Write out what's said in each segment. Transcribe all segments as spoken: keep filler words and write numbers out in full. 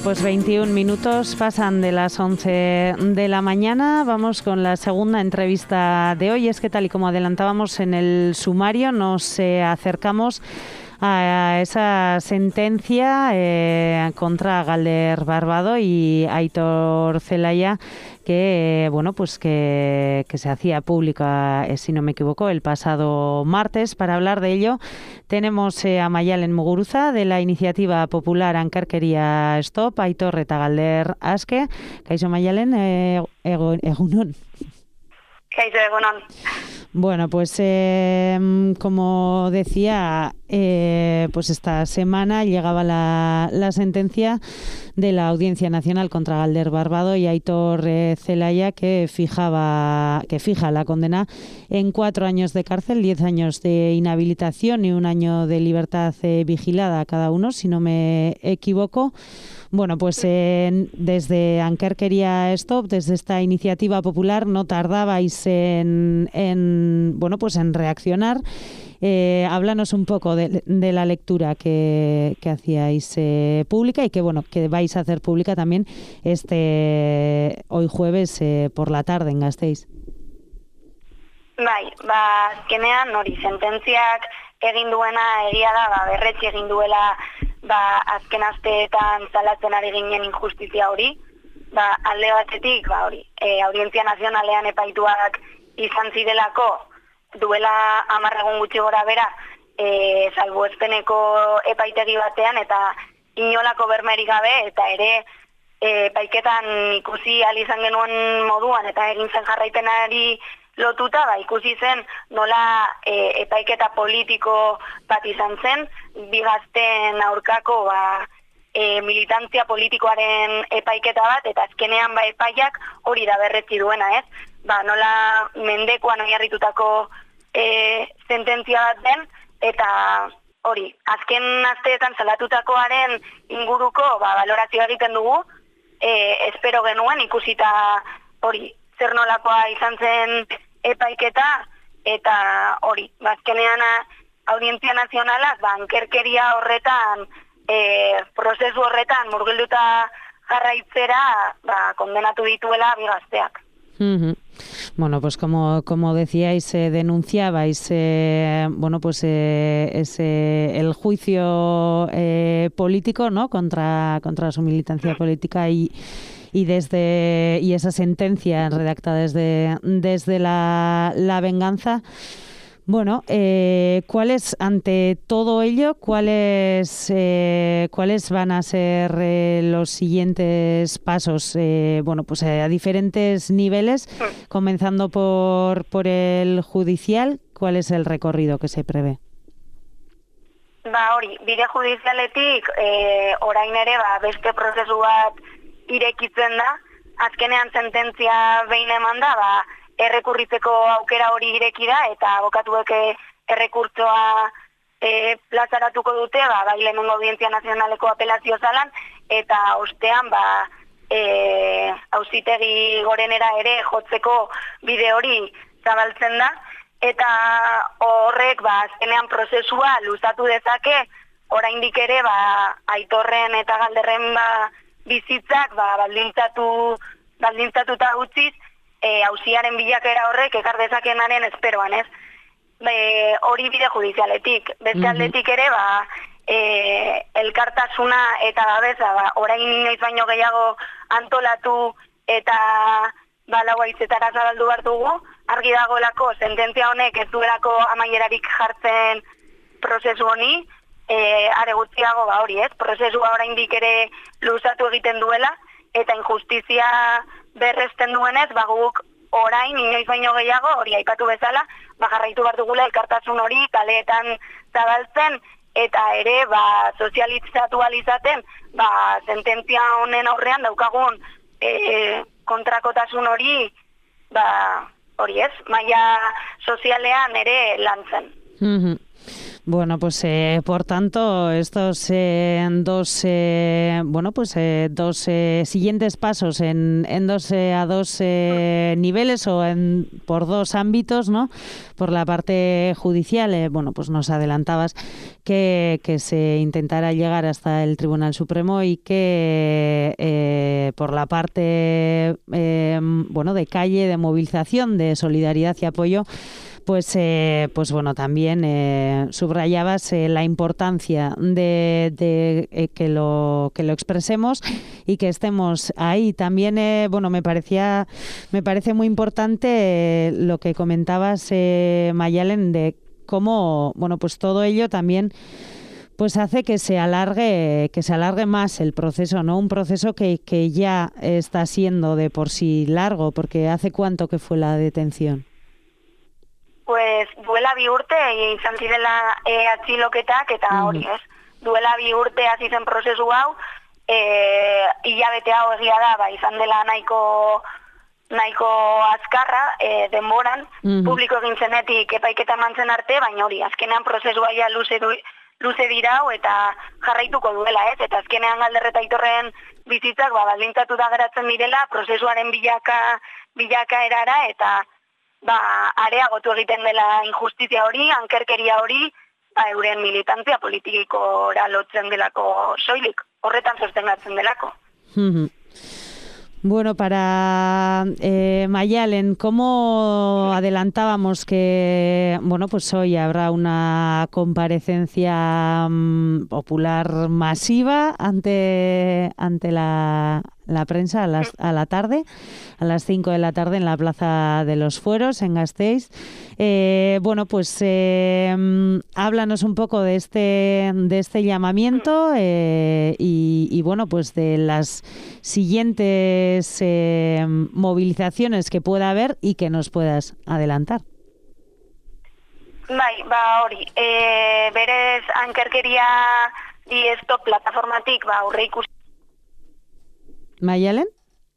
pues veintiún minutos pasan de las once de la mañana. Vamos con la segunda entrevista de hoy. Es que tal y como adelantábamos en el sumario, nos eh, acercamos a esa sentencia eh, contra Galder Barbado y Aitor Zelaya que bueno pues que, que se hacía pública, eh, si no me equivoco, el pasado martes. Para hablar de ello tenemos eh, a Maialen Muguruza de la iniciativa popular Ankerkeria Stop, Aitor eta Galder aske. Kaixo Maialen, eh, ego, egunon. Kaixo egunon. Bueno, pues eh, como decía, eh, pues esta semana llegaba la, la sentencia de la Audiencia Nacional contra Galder Barbado y Aitor eh, Zelaya, que fijaba, que fija la condena en cuatro años de cárcel, diez años de inhabilitación y un año de libertad eh, vigilada a cada uno, si no me equivoco. Bueno, pues eh, desde Ankerkeria Stop, desde esta iniciativa popular, no tardabais en, en bueno, pues en reaccionar. Eh, háblanos un poco de, de la lectura que, que hacíais eh, pública y que bueno que vais a hacer pública también este hoy jueves eh, por la tarde en Gasteiz. Bai, ba, azkenean hori sententziak egin duena egia da, ba, berretsi egin duela ba, azken asteetan salatzen ari ginen injustizia hori, ba, alde batetik, ba, hori, e, Audientzia Nazionalean epaituak izan zirelako, duela hamar egun gutxi gora bera, e, salbuespeneko epaitegi batean, eta inolako bermerik gabe, eta ere, e, epaiketan ikusi ahal izan genuen moduan, eta egin zen jarraipenari lotuta, ba, ikusi zen nola e, epaiketa politiko bat izan zen, bi gazteen aurkako ba, e, militantzia politikoaren epaiketa bat, eta azkenean ba, epaiak hori da berretzi duena, ez? Ba, nola mendekoan oinarritutako e, sententzia bat den, eta hori, azken asteetan salatutakoaren inguruko ba, balorazioa egiten dugu, e, espero genuen ikusita hori, zer nolakoa izan zen epaiketa, eta hori, bazkenean Audientzia Nazionalak, ba, ankerkeria horretan, e, prozesu horretan murgilduta jarraitzera, ba, kondenatu dituela bi gazteak. Uh-huh. Bueno, pues como, como decíais, eh, denunciabais eh, bueno, pues eh, ese, el juicio eh, político, ¿no? contra, contra su militancia política y y desde y esa sentencia redactada desde desde la, la venganza. Bueno, eh, ¿cuáles ante todo ello, cuáles eh, cuáles van a ser eh, los siguientes pasos? Eh, bueno, pues eh, a diferentes niveles, comenzando por por el judicial, ¿cuál es el recorrido que se prevé? Ba, hori, bide judizialetik eh, orain ere ba, beste prozesu bat irekitzen da, azkenean sententzia behin eman da, ba, errekurritzeko aukera hori ireki da, eta abokatuek errekurtsoa e, plazaratuko dute, ba, bai lehenengo Audientzia Nazionaleko apelazio zalan, eta ostean, ba, e, auzitegi gorenera ere jotzeko bide hori zabaltzen da, eta horrek, ba, azkenean prozesua luzatu dezake, oraindik ere, ba, Aitorren eta Galderren, ba, bizitzak ba, baldintzatu, baldintzatuta utziz, e, auziaren bilakera horrek ekar dezakenaren esperoan, ez? Be, hori bide judizialetik. Beste aldetik ere, ba, e, elkartasuna eta babesa, ba, orain inoiz baino gehiago antolatu eta ba, lau haizetara zabaldu behar dugu, argi dagoelako sententzia honek ez duelako amaierarik jartzen prozesu honi, E, are gutxiago ba hori, ez? Prozesua oraindik ere luzatu egiten duela eta injustizia berresten duenez, ba guk orain inoiz baino gehiago hori aipatu bezala, ba jarraitu behar dugula elkartasun hori kaleetan zabaltzen eta ere ba sozializatu ahal izaten, ba sententzia honen aurrean daukagun e, kontrakotasun hori, ba hori, ez? Maila sozialean ere lantzen. Mhm. Bueno, pues eh, por tanto, estos eh, dos, eh, bueno, pues eh, dos eh, siguientes pasos en, en dos eh, a dos eh, niveles o en por dos ámbitos, ¿no? Por la parte judicial, eh, bueno, pues nos adelantabas que, que se intentará llegar hasta el Tribunal Supremo y que eh, por la parte, eh, bueno, de calle, de movilización, de solidaridad y apoyo, pues eh, pues bueno, también eh, subrayabas eh, la importancia de, de eh, que lo que lo expresemos y que estemos ahí. También eh, bueno, me parecía me parece muy importante eh, lo que comentabas, eh, Mayalen, de cómo, bueno, pues todo ello también pues hace que se alargue que se alargue más el proceso, ¿no? Un proceso que, que ya está siendo de por sí largo, porque ¿hace cuánto que fue la detención? Pues duela bi urte izan zirela e, atxiloketak eta hori ez. Duela bi urte hasi zen prozesu hau, e, hilabete hau egia da, ba, izan dela nahiko nahiko azkarra e, denboran, mm-hmm. publiko egin zenetik epaiketa mantzen arte, baina hori, azkenean prozesua ja luze, du, luze dirau eta jarraituko duela ez, eta azkenean Galder eta Aitorren bizitzak ba, baldintzatu da geratzen direla prozesuaren bilaka, bilaka erara eta ba, areagotu egiten dela injustizia hori, ankerkeria hori, ba, euren militantzia politikora lotzen delako soilik, horretan sostengatzen delako. Mm-hmm. Bueno, para eh, Mayalen, ¿cómo adelantábamos que, bueno, pues hoy habrá una comparecencia um, popular masiva ante ante la, la prensa a, las, a la tarde, a las cinco de la tarde en la Plaza de los Fueros, en Gasteiz? Eh, bueno, pues eh, háblanos un poco de este de este llamamiento eh, y, y, bueno, pues de las siguientes eh, movilizaciones que pueda haber y que nos puedas adelantar. Bai, ba hori, e, berez ankerkeria di stop plataformatik ba aurre ikusi. Mayalen?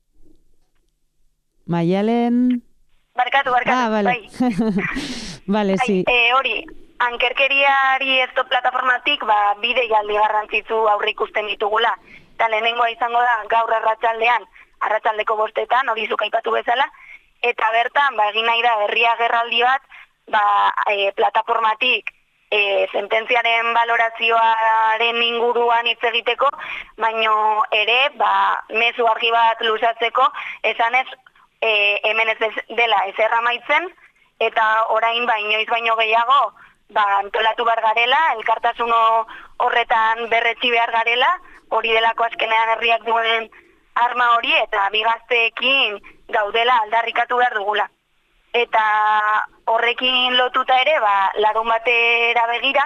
Mayalen? Barkatu, barkatu. Ah, vale. Bai. Vale, bai, sí. E, hori, ankerkeriari stop plataformatik ba bide jaldi garrantzitsu aurre ikusten ditugula. Eta lehenengoa izango da gaur arratsaldean, arratsaldeko bostetan, hori zuk aipatu bezala, eta bertan ba egin nahi da herria gerraldi bat, ba e, plataformatik e, sententziaren valorazioaren inguruan hitz egiteko, baino ere ba mezu argi bat luzatzeko, esanez e, hemen ez dela ezer amaitzen, eta orain ba inoiz baino gehiago ba antolatu behar garela, elkartasun horretan berretsi behar garela, hori delako azkenean herriak duen arma hori, eta bigazteekin gaudela aldarrikatu behar dugula. Eta horrekin lotuta ere, ba, larun batera begira,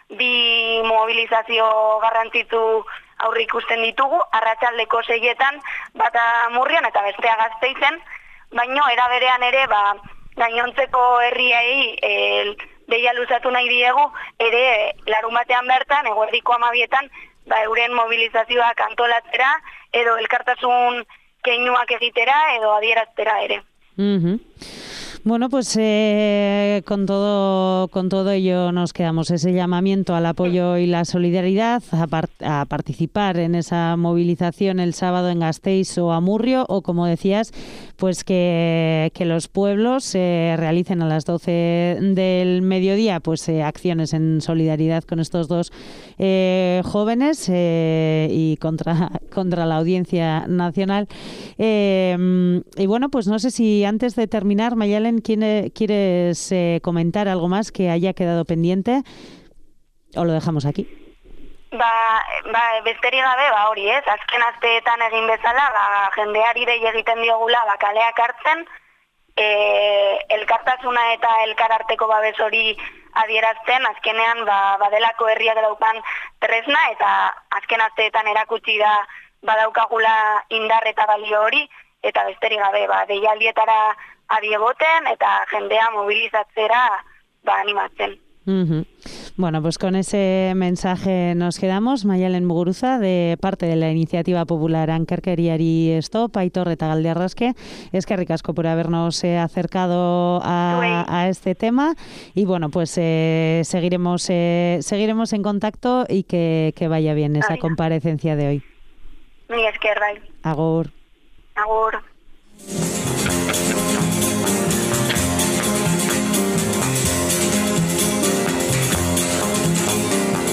bi mobilizazio garrantzitsu aurre ikusten ditugu, arratsaldeko seietan, bata Murrian eta bestea Gasteizen, baino era berean ere, ba, gainontzeko herriei el, deia luzatu nahi diegu, ere larun batean bertan, eguerdiko hamabietan, ba, euren mobilizazioak antolatzera, edo elkartasun keinuak egitera, edo adieraztera ere. Mm-hmm. Bueno, pues eh, con todo con todo ello nos quedamos. Ese llamamiento al apoyo y la solidaridad, a, par a participar en esa movilización el sábado en Gasteiz o Amurrio, o como decías, pues que, que los pueblos eh, realicen a las doce del mediodía pues eh, acciones en solidaridad con estos dos eh, jóvenes eh, y contra, contra la Audiencia Nacional. Eh, y bueno, pues no sé si antes de terminar, Mayalen, ¿quieres eh, comentar algo más que haya quedado pendiente o lo dejamos aquí? Ba, ba besterik gabe, ba hori ez, azken asteetan egin bezala, ba, jendeari dei egiten diogula, ba, kaleak hartzen, e, elkartasuna eta elkararteko babes hori adierazten, azkenean ba, badelako herriak daukan tresna, eta azken asteetan erakutsi da badaukagula indar eta balio hori, eta besterik gabe, ba, deialdietara adi egoten eta jendea mobilizatzera ba animatzen. Uh-huh. Bueno, pues con ese mensaje nos quedamos. Maialen Muguruza, de parte de la iniciativa popular Ankerkeriari Stop, Aitor eta Galderraske, eskerrik asko por habernos eh, acercado a, a este tema y bueno, pues eh, seguiremos eh, seguiremos en contacto y que, que vaya bien esa Ay. comparecencia de hoy. Mi esker, bai. Agur. Agur.